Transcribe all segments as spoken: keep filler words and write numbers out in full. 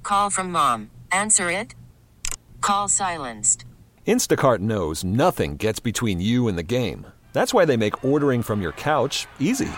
Call from mom. Answer it. Call silenced. Instacart knows nothing gets between you and the game. That's why they make ordering from your couch easy.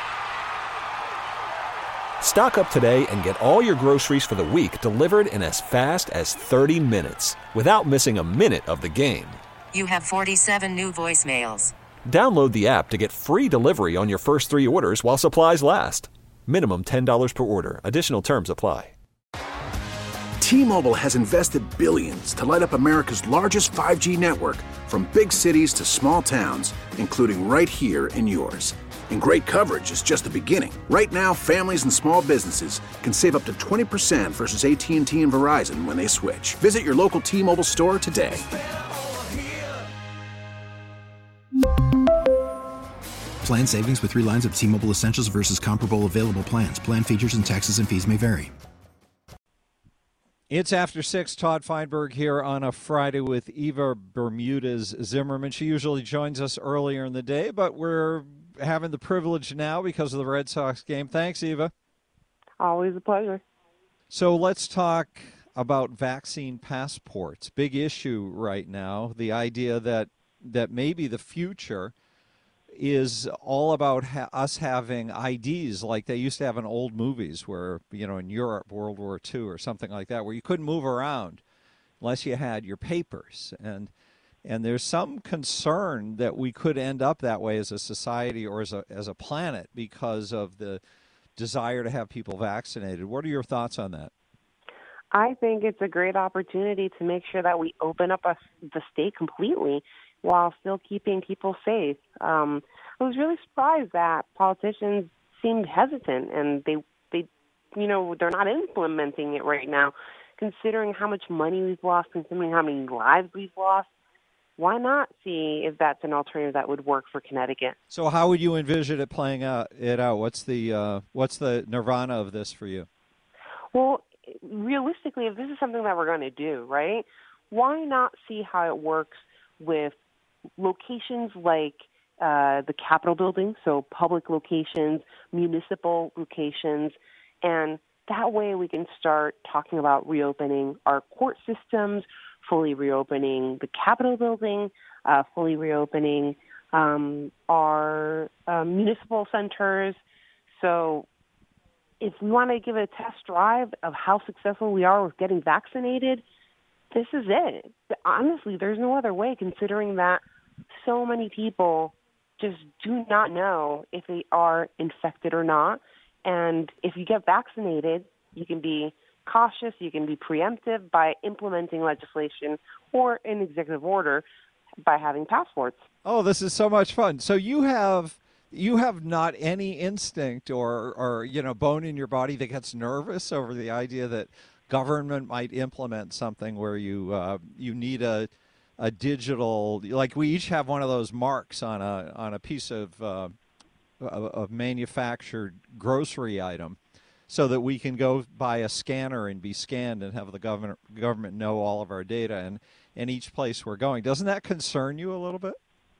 Stock up today and get all your groceries for the week delivered in as fast as thirty minutes without missing a minute of the game. You have forty-seven new voicemails. Download the app to get free delivery on your first three orders while supplies last. Minimum ten dollars per order. Additional terms apply. T-Mobile has invested billions to light up America's largest five G network, from big cities to small towns, including right here in yours. And great coverage is just the beginning. Right now, families and small businesses can save up to twenty percent versus A T and T and Verizon when they switch. Visit your local T-Mobile store today. Plan savings with three lines of T-Mobile Essentials versus comparable available plans. Plan features and taxes and fees may vary. It's After Six. Todd Feinberg here on a Friday with Eva Bermudez Zimmerman. She usually joins us earlier in the day, but we're having the privilege now because of the Red Sox game. Thanks, Eva. Always a pleasure. So let's talk about vaccine passports. Big issue right now. The idea that that maybe the future is all about ha- us having I Ds like they used to have in old movies where, you know, in Europe, World War Two or something like that, where you couldn't move around unless you had your papers. And and there's some concern that we could end up that way as a society or as a as a planet because of the desire to have people vaccinated. What are your thoughts on that? I think it's a great opportunity to make sure that we open up a, the state completely while still keeping people safe. Um, I was really surprised that politicians seemed hesitant, and they, they, you know, they're not implementing it right now. Considering how much money we've lost, considering how many lives we've lost, why not see if that's an alternative that would work for Connecticut? So, how would you envision it playing out? It out? What's the uh, what's the nirvana of this for you? Well, realistically, if this is something that we're going to do, right? Why not see how it works with locations like uh, the Capitol building, so public locations, municipal locations, and that way we can start talking about reopening our court systems, fully reopening the Capitol building, uh, fully reopening um, our uh, municipal centers. So if we want to give it a test drive of how successful we are with getting vaccinated, this is it. But honestly, there's no other way, considering that so many people just do not know if they are infected or not. And if you get vaccinated, you can be cautious, you can be preemptive by implementing legislation or an executive order by having passports. Oh, this is so much fun. So you have you have not any instinct or, or you know, bone in your body that gets nervous over the idea that government might implement something where you uh, you need a a digital, like we each have one of those marks on a on a piece of uh, of manufactured grocery item, so that we can go buy a scanner and be scanned and have the government government know all of our data and, and each place we're going. Doesn't that concern you a little bit?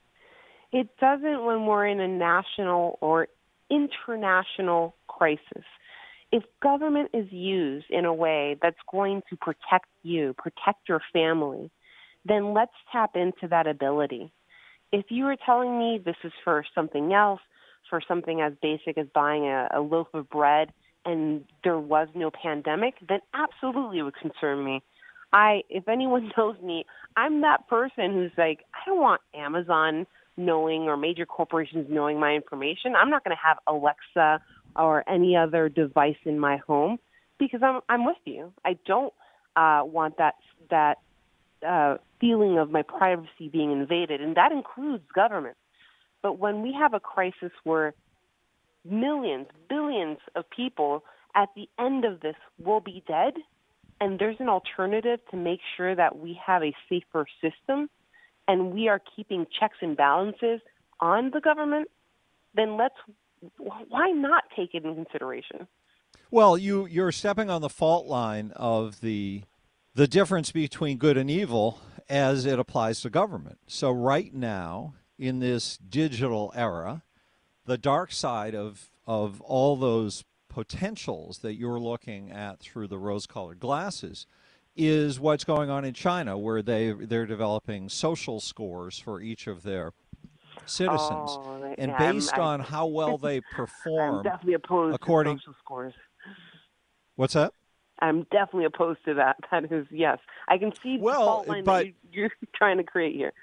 It doesn't when we're in a national or international crisis. If government is used in a way that's going to protect you, protect your family, then let's tap into that ability. If you were telling me this is for something else, for something as basic as buying a, a loaf of bread, and there was no pandemic, then absolutely it would concern me. I, if anyone knows me, I'm that person who's like, I don't want Amazon knowing or major corporations knowing my information. I'm not going to have Alexa or any other device in my home because I'm I'm with you. I don't uh, want that that uh, feeling of my privacy being invaded, and that includes government. But when we have a crisis where millions, billions of people at the end of this will be dead, and there's an alternative to make sure that we have a safer system and we are keeping checks and balances on the government, then let's, why not take it in consideration? Well, you, you're stepping on the fault line of the the difference between good and evil as it applies to government. So right now, in this digital era, the dark side of, of all those potentials that you're looking at through the rose-colored glasses is what's going on in China, where they they're developing social scores for each of their citizens, oh, and yeah, based I'm, on I, how well they perform. I'm definitely opposed according, to social scores. What's that? I'm definitely opposed to that. That is, yes. I can see well, the fault line but, that you, you're trying to create here.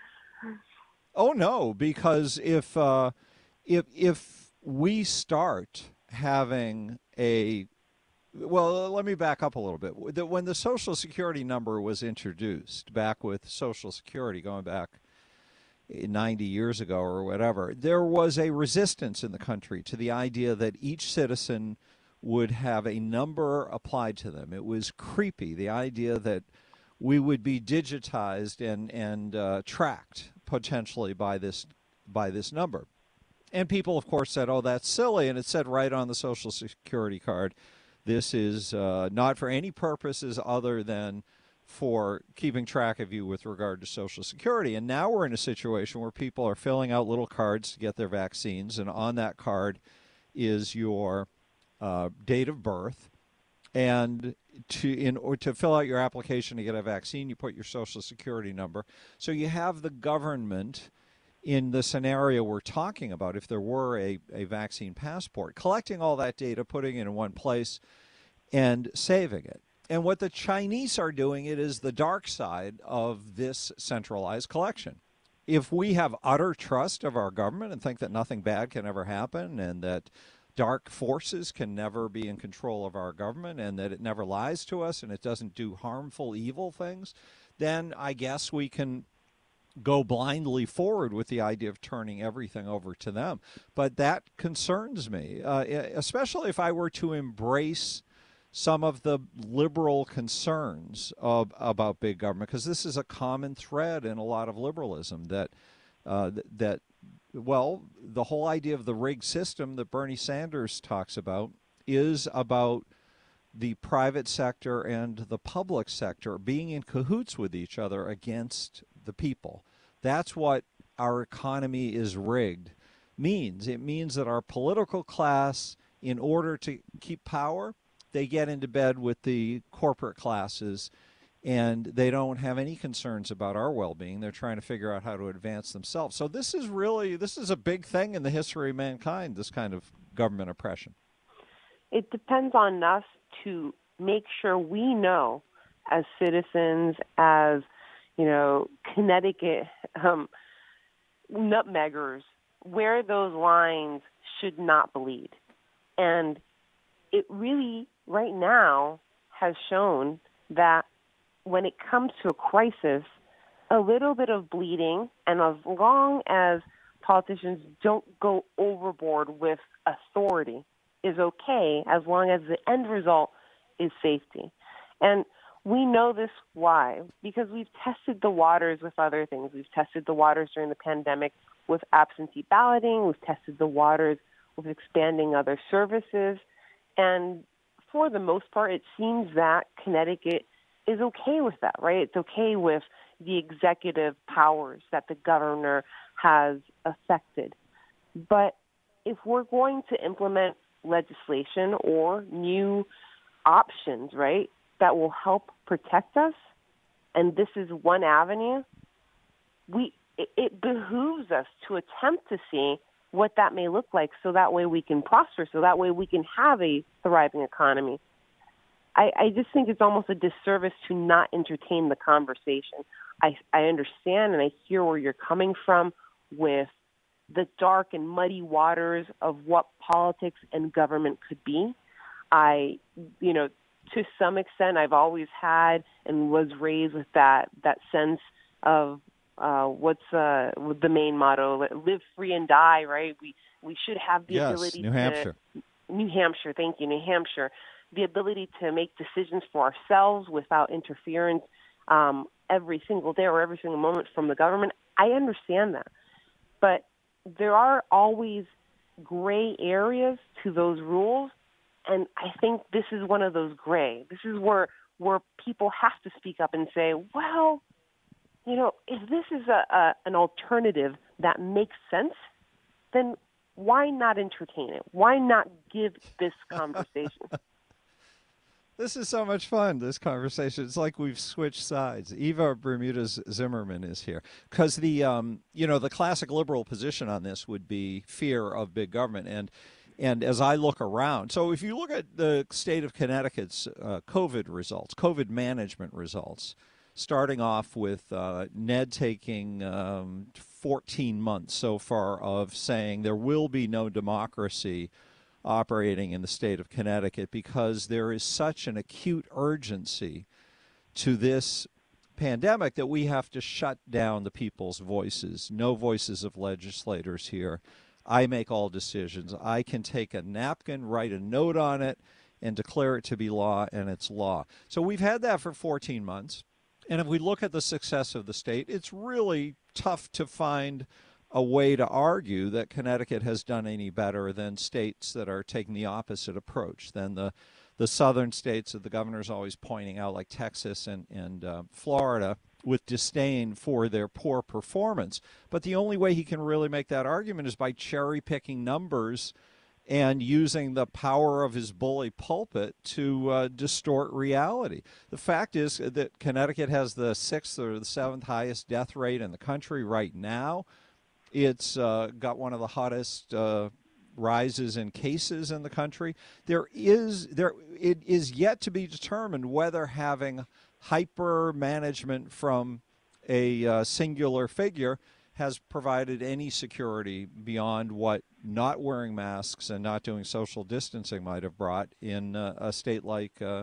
Oh no, because if uh, if if we start having a well, let me back up a little bit. When the Social Security number was introduced, back with Social Security, going back ninety years ago or whatever, there was a resistance in the country to the idea that each citizen would have a number applied to them. It was creepy, the idea that we would be digitized and and uh, tracked potentially by this by this number. And people, of course, said, "Oh, that's silly," and it said right on the Social Security card, "This is uh, not for any purposes other than for keeping track of you with regard to Social Security." And now we're in a situation where people are filling out little cards to get their vaccines, and on that card is your uh, date of birth. And to in or to fill out your application to get a vaccine, you put your Social Security number. So you have the government, in the scenario we're talking about, if there were a, a vaccine passport, collecting all that data, putting it in one place, and saving it. And what the Chinese are doing, it is the dark side of this centralized collection. If we have utter trust of our government and think that nothing bad can ever happen, and that dark forces can never be in control of our government, and that it never lies to us and it doesn't do harmful, evil things, then I guess we can go blindly forward with the idea of turning everything over to them. But that concerns me, uh, especially if I were to embrace some of the liberal concerns of, about big government, because this is a common thread in a lot of liberalism, that uh, that well, the whole idea of the rigged system that Bernie Sanders talks about is about the private sector and the public sector being in cahoots with each other against the people. That's what our economy is rigged means. It means that our political class, in order to keep power, they get into bed with the corporate classes, and they don't have any concerns about our well-being. They're trying to figure out how to advance themselves. So this is really, this is a big thing in the history of mankind, this kind of government oppression. It depends on us to make sure we know, as citizens, as, you know, Connecticut um, nutmeggers, where those lines should not bleed. And it really, right now, has shown that when it comes to a crisis, a little bit of bleeding, and as long as politicians don't go overboard with authority, is okay, as long as the end result is safety. And we know this why? Because we've tested the waters with other things. We've tested the waters during the pandemic with absentee balloting. We've tested the waters with expanding other services. And for the most part, it seems that Connecticut is okay with that, right? It's okay with the executive powers that the governor has affected. But if we're going to implement legislation or new options, right, that will help protect us, and this is one avenue, we it, it behooves us to attempt to see what that may look like, so that way we can prosper, so that way we can have a thriving economy. I, I just think it's almost a disservice to not entertain the conversation. I, I understand and I hear where you're coming from with the dark and muddy waters of what politics and government could be. I, you know, to some extent, I've always had and was raised with that that sense of uh, what's uh, the main motto: "Live free and die." Right? We we should have the yes, ability. New to, Hampshire. New Hampshire. Thank you, New Hampshire. The ability to make decisions for ourselves without interference um, every single day or every single moment from the government. I understand that, but there are always gray areas to those rules. And I think this is one of those gray. This is where where people have to speak up and say, well, you know, if this is a, a an alternative that makes sense, then why not entertain it? Why not give this conversation? This is so much fun, this conversation. It's like we've switched sides. Eva Bermudez Zimmerman is here. Because the, um, you know, the classic liberal position on this would be fear of big government. And and as I look around, so if you look at the state of Connecticut's uh, COVID results, COVID management results, starting off with uh, Ned taking um, fourteen months so far of saying there will be no democracy operating in the state of Connecticut because there is such an acute urgency to this pandemic that we have to shut down the people's voices. No voices of legislators here. I make all decisions. I can take a napkin, write a note on it, and declare it to be law, and it's law. So we've had that for fourteen months. And if we look at the success of the state, it's really tough to find a way to argue that Connecticut has done any better than states that are taking the opposite approach, than the, the southern states that the governor's always pointing out, like Texas and, and uh, Florida, with disdain for their poor performance. But the only way he can really make that argument is by cherry-picking numbers and using the power of his bully pulpit to uh, distort reality. The fact is that Connecticut has the sixth or the seventh highest death rate in the country right now. It's uh, got one of the hottest uh, rises in cases in the country. There is there it is yet to be determined whether having hyper management from a uh, singular figure has provided any security beyond what not wearing masks and not doing social distancing might have brought in uh, a state like uh,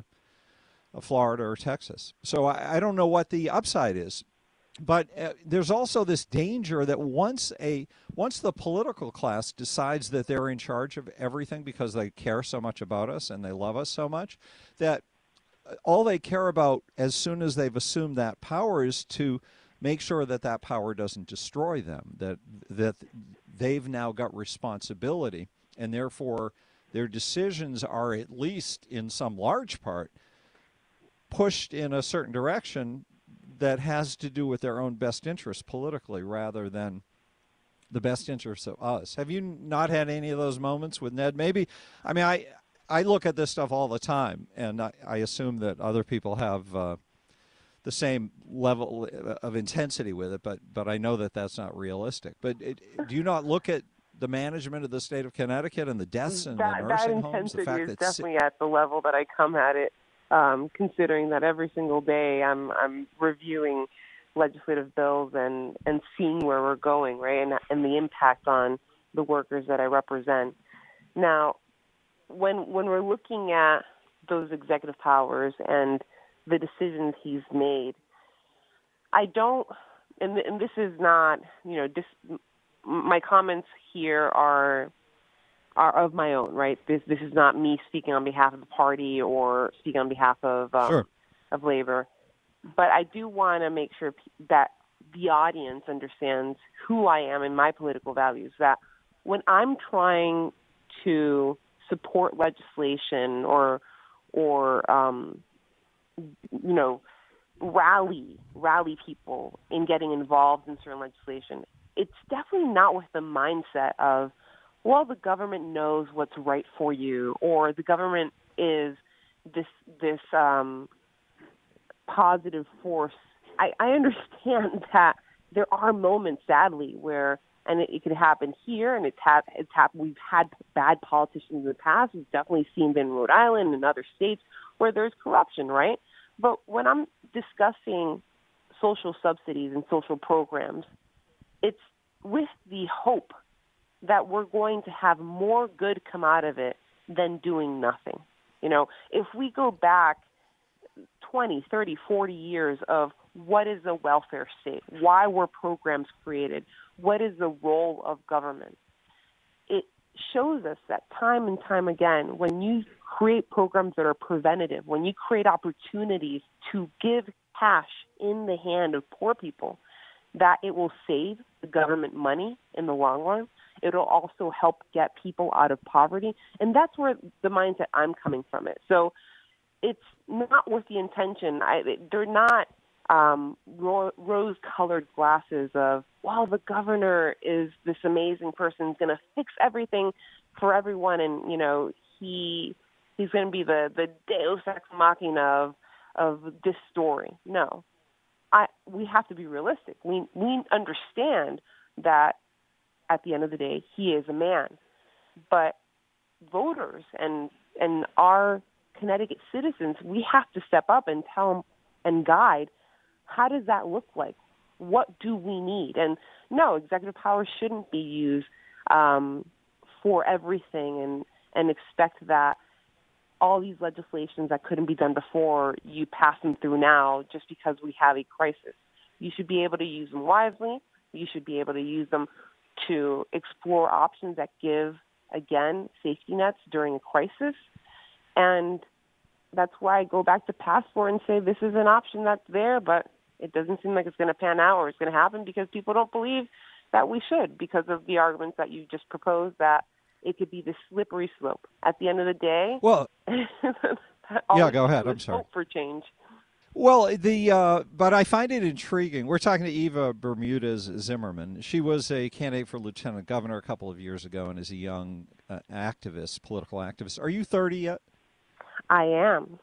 Florida or Texas. So I, I don't know what the upside is. But uh, there's also this danger that once a once the political class decides that they're in charge of everything because they care so much about us and they love us so much, that all they care about as soon as they've assumed that power is to make sure that that power doesn't destroy them, that that they've now got responsibility, and therefore their decisions are, at least in some large part, pushed in a certain direction that has to do with their own best interest politically rather than the best interests of us. Have you not had any of those moments with Ned? Maybe, I mean, I I look at this stuff all the time, and I, I assume that other people have uh, the same level of intensity with it, but but I know that that's not realistic. But it, do you not look at the management of the state of Connecticut and the deaths in that, the nursing that homes? The intensity fact is that definitely at the level that I come at it. Um, considering that every single day I'm I'm reviewing legislative bills and, and seeing where we're going, right, and and the impact on the workers that I represent. Now, when when we're looking at those executive powers and the decisions he's made, I don't, and and this is not, you know, this, my comments here are. are of my own, right? This this is not me speaking on behalf of the party or speaking on behalf of um, sure. of labor. But I do want to make sure that the audience understands who I am and my political values, that when I'm trying to support legislation or, or um, you know, rally, rally people in getting involved in certain legislation, it's definitely not with the mindset of, well, the government knows what's right for you, or the government is this this um, positive force. I, I understand that there are moments, sadly, where, and it, it could happen here, and it's hap- it's hap- we've had bad politicians in the past. We've definitely seen it in Rhode Island and other states where there's corruption, right? But when I'm discussing social subsidies and social programs, it's with the hope that we're going to have more good come out of it than doing nothing. You know, if we go back twenty, thirty, forty years of what is a welfare state, why were programs created, what is the role of government, it shows us that time and time again, when you create programs that are preventative, when you create opportunities to give cash in the hand of poor people, that it will save the government money in the long run. It'll also help get people out of poverty. And that's where the mindset I'm coming from it. So it's not with the intention. I, they're not um, ro- rose-colored glasses of, well, the governor is this amazing person who's going to fix everything for everyone, and, you know, he he's going to be the, the deus ex machina of, of this story. No. I, we have to be realistic. We, we understand that at the end of the day, he is a man. But voters and and our Connecticut citizens, we have to step up and tell them and guide, how does that look like? What do we need? And no, executive power shouldn't be used um, for everything and, and expect that all these legislations that couldn't be done before, you pass them through now just because we have a crisis. You should be able to use them wisely. You should be able to use them to explore options that give, again, safety nets during a crisis. And that's why I go back to passport and say this is an option that's there, but it doesn't seem like it's going to pan out or it's going to happen because people don't believe that we should, because of the arguments that you just proposed, that it could be this slippery slope. At the end of the day, well, yeah, go ahead. I'm sorry. Hope for change. Well, the uh, but I find it intriguing. We're talking to Eva Bermudez Zimmerman. She was a candidate for lieutenant governor a couple of years ago and is a young uh, activist, political activist. Are you thirty yet? I am.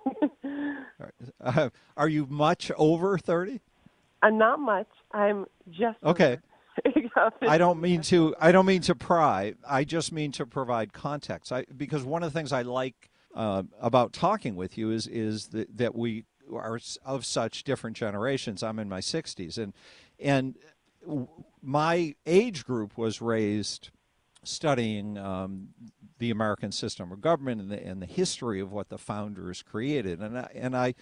uh, are you much over thirty? Uh, not much. I'm just okay. I don't mean to. I don't mean to pry. I just mean to provide context. I, because one of the things I like uh, about talking with you is is that, that we are of such different generations. I'm in my sixties, and and my age group was raised studying um, the American system of government and the, and the history of what the founders created. And I, and I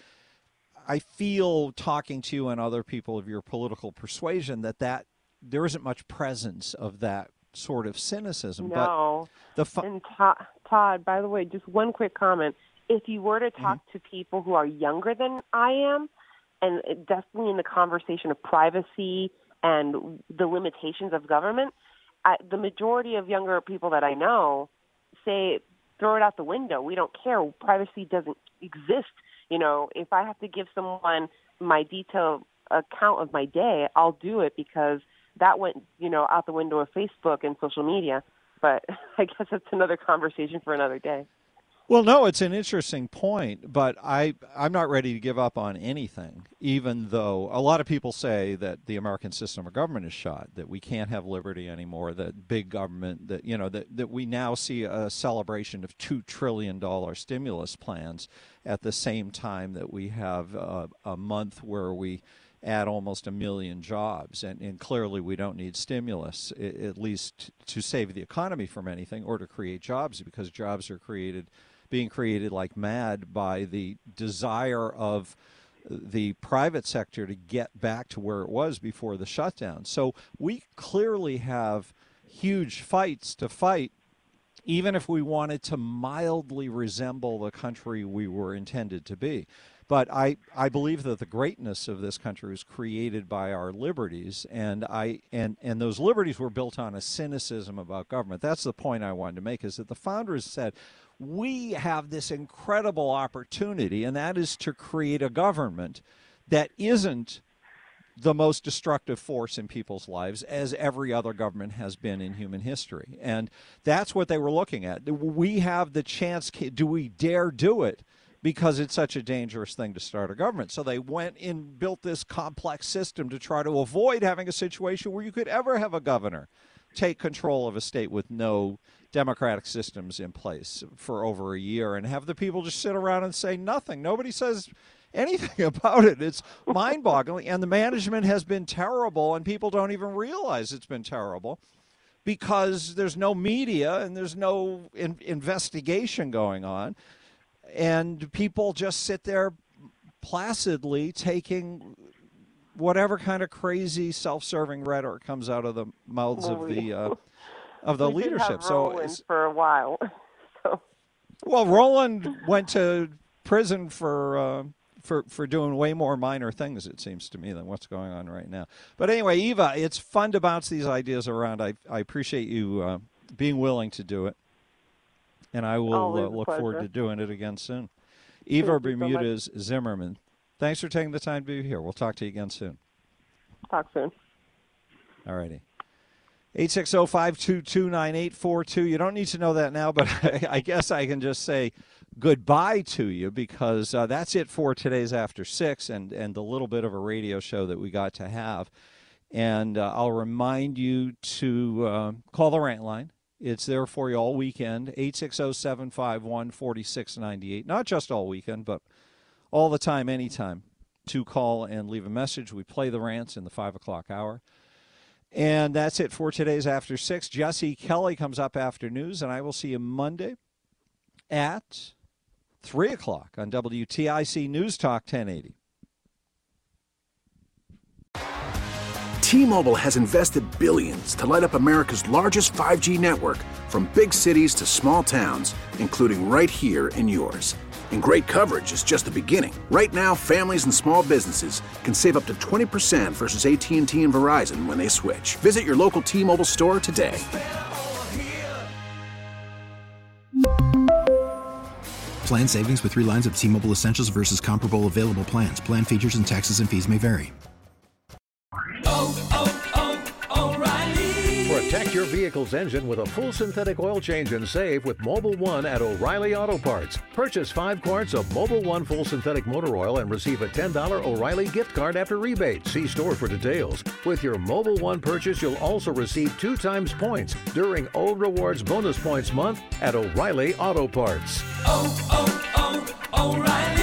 I feel, talking to you and other people of your political persuasion, that that there isn't much presence of that sort of cynicism. No. But the fu- and Todd, Todd, by the way, just one quick comment. If you were to talk mm-hmm. to people who are younger than I am, and definitely in the conversation of privacy and the limitations of government, I, the majority of younger people that I know say, throw it out the window. We don't care. Privacy doesn't exist. You know, if I have to give someone my detailed account of my day, I'll do it because that went, you know, out the window of Facebook and social media. But I guess that's another conversation for another day. Well, no, it's an interesting point, but I, I'm not ready to give up on anything, even though a lot of people say that the American system of government is shot, that we can't have liberty anymore, that big government, that, you know, that, that we now see a celebration of two trillion dollars stimulus plans at the same time that we have a, a month where we add almost a million jobs. And, and clearly we don't need stimulus, at least to save the economy from anything or to create jobs, because jobs are created being created like mad by the desire of the private sector to get back to where it was before the shutdown. So we clearly have huge fights to fight, even if we wanted to mildly resemble the country we were intended to be. But I, I believe that the greatness of this country was created by our liberties, and I and, and those liberties were built on a cynicism about government. That's the point I wanted to make, is that the founders said, we have this incredible opportunity, and that is to create a government that isn't the most destructive force in people's lives, as every other government has been in human history. And that's what they were looking at. We have the chance. Do we dare do it? Because it's such a dangerous thing to start a government. So they went and built this complex system to try to avoid having a situation where you could ever have a governor take control of a state with no democratic systems in place for over a year and have the people just sit around and say nothing. Nobody says anything about it. It's mind-boggling. And the management has been terrible, and people don't even realize it's been terrible because there's no media and there's no in- investigation going on. And people just sit there placidly taking whatever kind of crazy self-serving rhetoric comes out of the mouths well, of the uh, of the we leadership. Did have so Roland for a while. so. Well, Roland went to prison for uh, for for doing way more minor things, it seems to me, than what's going on right now. But anyway, Eva, it's fun to bounce these ideas around. I I appreciate you uh, being willing to do it. And I will uh, look pleasure. forward to doing it again soon. Eva Bermudez Zimmerman, Thanks for taking the time to be here. We'll talk to you again soon. Talk soon. All righty. eight six zero, five two two, nine eight four two. You don't need to know that now, but I, I guess I can just say goodbye to you because uh, that's it for today's After Six and, and the little bit of a radio show that we got to have. And uh, I'll remind you to uh, call the rant line. It's there for you all weekend, eight six zero, seven five one, four six nine eight. Not just all weekend, but all the time, anytime, to call and leave a message. We play the rants in the five o'clock hour. And that's it for today's After Six. Jesse Kelly comes up after news, and I will see you Monday at three o'clock on W T I C News Talk ten eighty. T-Mobile has invested billions to light up America's largest five G network, from big cities to small towns, including right here in yours. And great coverage is just the beginning. Right now, families and small businesses can save up to twenty percent versus A T and T and Verizon when they switch. Visit your local T-Mobile store today. Plan savings with three lines of T-Mobile Essentials versus comparable available plans. Plan features and taxes and fees may vary. Oh, oh, oh, O'Reilly. Protect your vehicle's engine with a full synthetic oil change and save with Mobil one at O'Reilly Auto Parts. Purchase five quarts of Mobil one full synthetic motor oil and receive a ten dollars O'Reilly gift card after rebate. See store for details. With your Mobil one purchase, you'll also receive two times points during O Rewards Bonus Points Month at O'Reilly Auto Parts. Oh, oh, oh, O'Reilly.